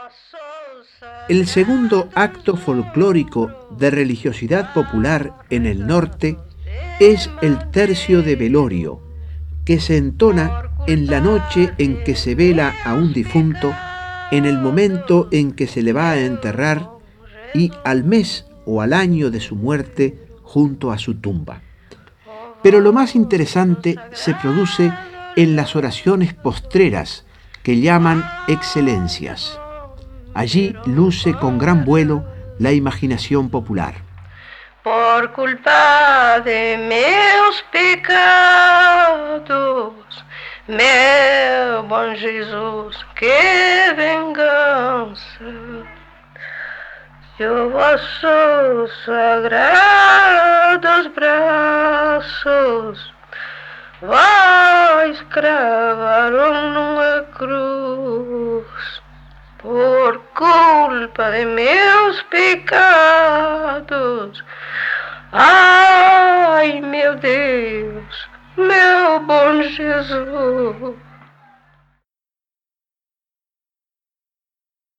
El segundo acto folclórico de religiosidad popular en el norte es el tercio de velorio, que se entona en la noche en que se vela a un difunto, en el momento en que se le va a enterrar y al mes o al año de su muerte junto a su tumba. Pero lo más interesante se produce en las oraciones postreras, que llaman excelencias. Allí luce con gran vuelo la imaginación popular. Por culpa de meus pecados, meu bom Jesus, que vengança. Eu vossos sagrados braços vais cravaram numa cruz. Por culpa de meus pecados. Ai, meu Deus, meu bom Jesus.